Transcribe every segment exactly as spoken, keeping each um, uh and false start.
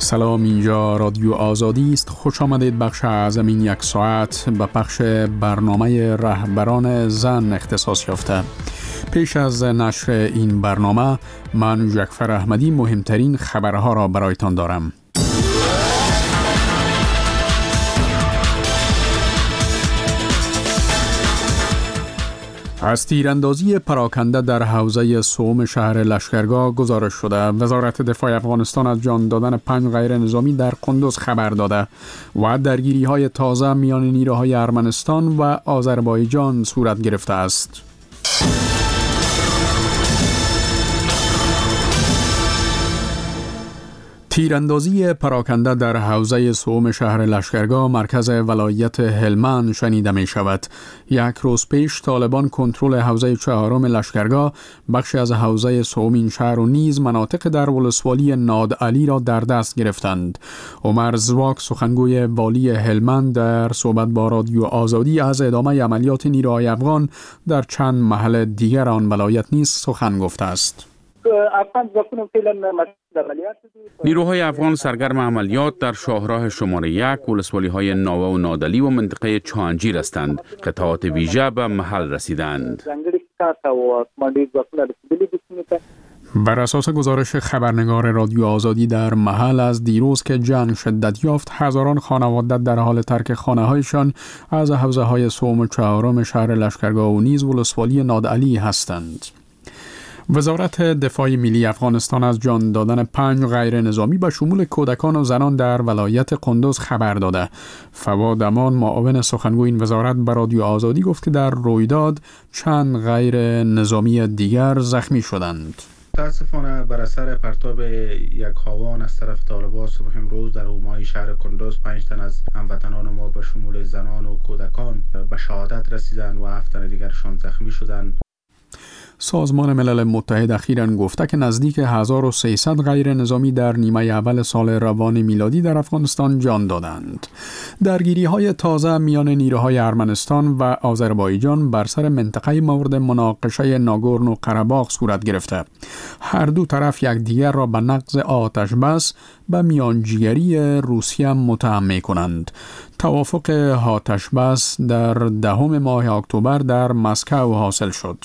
سلام، اینجا رادیو آزادی است. خوش آمدید بخش اعظم این یک ساعت به بخش برنامه رهبران زن اختصاص یافته. پیش از نشر این برنامه من جعفر احمدی مهمترین خبرها را برایتان دارم. از تیراندازی پراکنده در حوزه سوم شهر لشکرگاه گزارش شده. وزارت دفاع افغانستان از جان دادن پنج غیر نظامی در قندوز خبر داده و درگیری های تازه میان نیروهای ارمنستان و آذربایجان صورت گرفته است. تیراندازی پراکنده در حوزه سوم شهر لشکرگاه مرکز ولایت هلمند شنیده می شود. یک روز پیش طالبان کنترل حوزه چهارم لشکرگاه، بخشی از حوزه سوم این شهر و نیز مناطق در ولسوالی نادعلی را در دست گرفتند. عمر زواک، سخنگوی والی هلمند، در صحبت با رادیو آزادی از ادامه عملیات نیروهای افغان در چند محل دیگر آن ولایت نیز سخن گفته است. نیروهای افغان سرگرم عملیات در شاهراه شماره یک، ولسوالی های ناوه و نادلی و منطقه چانجیر هستند. قطعات ویژه به محل رسیدند. بر اساس گزارش خبرنگار رادیو آزادی در محل، از دیروز که جنگ شدت یافت، هزاران خانواده در حال ترک خانه‌هایشان از حوزه های سوم و چهارم شهر لشکرگاه و نیز ولسوالی نادعلی هستند. وزارت دفاع ملی افغانستان از جان دادن پنج غیر نظامی به شمول کودکان و زنان در ولایت قندوز خبر داده. فواد امان، معاون سخنگوی این وزارت، به رادیو آزادی گفت که در رویداد چند غیر نظامی دیگر زخمی شدند. متاسفانه بر اثر پرتاب یک هاوان از طرف طالبان صبح امروز در حومه شهر قندوز پنج تن از هموطنان ما به شمول زنان و کودکان به شهادت رسیدند و هفت تن دیگرشان زخمی شدند. سازمان ملل متحد اخیراً گفته که نزدیک هزار و سیصد غیر نظامی در نیمه اول سال روان میلادی در افغانستان جان دادند. درگیری های تازه میان نیروهای ارمنستان و آذربایجان بر سر منطقه مورد مناقشه ناگورنو قره‌باغ صورت گرفته. هر دو طرف یکدیگر را به نقض آتش بس به میانجیگری روسیه متهم می‌کنند. توافق آتش بس در دهم ماه اکتبر در مسکو حاصل شد.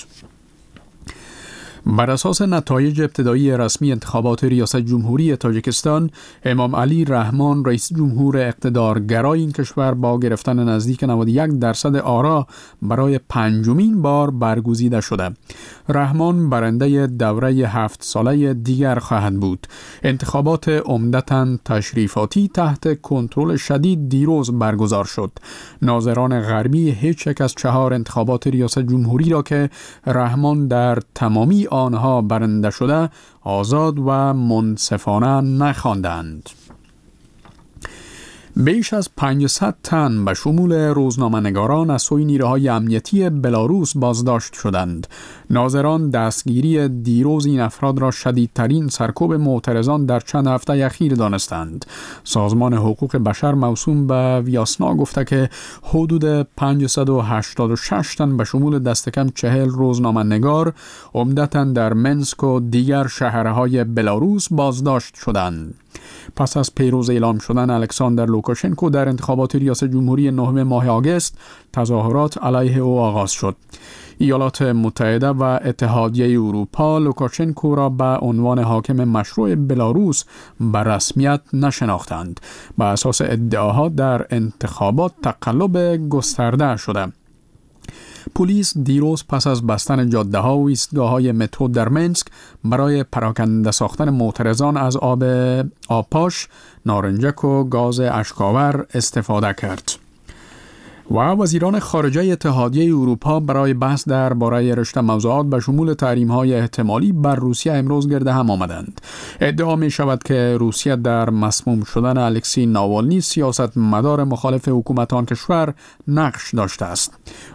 بر اساس نتایج ابتدایی رسمی انتخابات ریاست جمهوری تاجیکستان، امام علی رحمان، رئیس جمهور اقتدارگرای این کشور، با گرفتن نزدیک نود و یک درصد آرا برای پنجمین بار برگزیده شده. رحمان برنده دوره هفت ساله دیگر خواهد بود. انتخابات عمدتاً تشریفاتی تحت کنترل شدید دیروز برگزار شد. ناظران غربی هیچ یک از چهار انتخابات ریاست جمهوری را که رحمان در تمامی آنها برنده شده آزاد و منصفانه نخواندند. بیش از پانصد تن به شمول روزنامه‌نگاران از سوی نیروهای امنیتی بلاروس بازداشت شدند. ناظران دستگیری دیروز این افراد را شدیدترین سرکوب معترضان در چند هفته اخیر دانستند. سازمان حقوق بشر موسوم به ویاسنا گفته که حدود پانصد و هشتاد و شش تن به شمول دست کم چهل روزنامه‌نگار عمدتاً در منسک و دیگر شهرهای بلاروس بازداشت شدند. پس از پیروز اعلام شدن الکساندر لوکاشنکو در انتخابات ریاست جمهوری نهم ماه آگوست، تظاهرات علیه او آغاز شد. ایالات متحده و اتحادیه اروپا لوکاشنکو را به عنوان حاکم مشروع بلاروس به رسمیت نشناختند. به اساس ادعاها در انتخابات تقلب گسترده شده. پلیس دیروز پس از بستن جاده ها و ایستگاه های مترو در منسک برای پراکنده ساختن معترضان از آب آبپاش، نارنجک و گاز اشک‌آور استفاده کرد. و وزیران خارجه اتحادیه اروپا برای بحث درباره رشته موضوعات به شمول تحریم‌های احتمالی بر روسیه امروز گرد هم آمدند. ادعا می شود که روسیه در مسموم شدن الکسی ناوالنی سیاست مدار مخالف حکومت آن کشور نقش داشته است.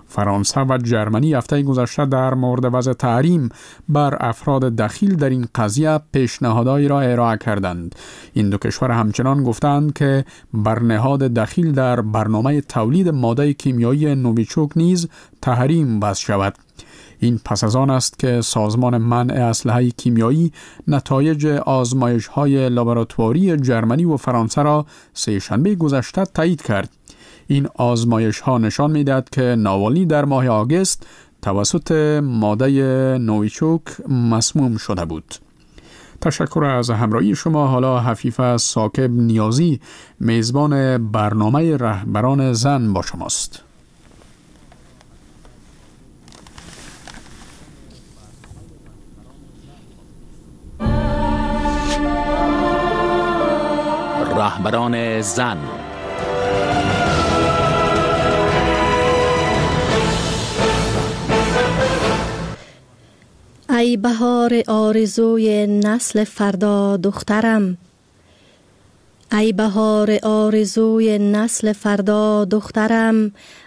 فرانسه و جرمنی هفته گذشته در مورد وضع تحریم بر افراد دخیل در این قضیه پیشنهادهایی را ارائه کردند. این دو کشور همچنان گفتند که بر نهاد دخیل در برنامه تولید ماده کیمیایی نوویچوک نیز تحریم وضع شود. این پس از آن است که سازمان منع اسلحه کیمیایی نتایج آزمایش‌های لابراتواری جرمنی و فرانسه را سه شنبه گذشته تایید کرد. این آزمایش‌ها نشان می‌دهد که ناوالنی در ماه آگوست توسط ماده نوویچوک مسموم شده بود. تشکر از همراهی شما. حالا حفیظ ثاقب نیازی میزبان برنامه رهبران زن با شماست. رهبران زن. ای بهار آرزوی نسل فردا دخترم، ای بهار آرزوی نسل فردا دخترم،